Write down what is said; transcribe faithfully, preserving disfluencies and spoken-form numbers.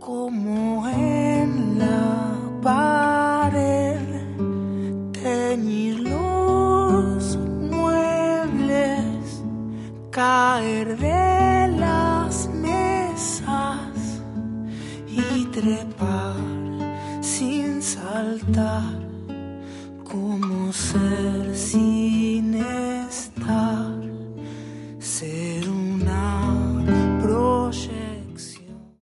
como en la pared, teñir los muebles, caer de las mesas y trepar sin saltar, como ser sin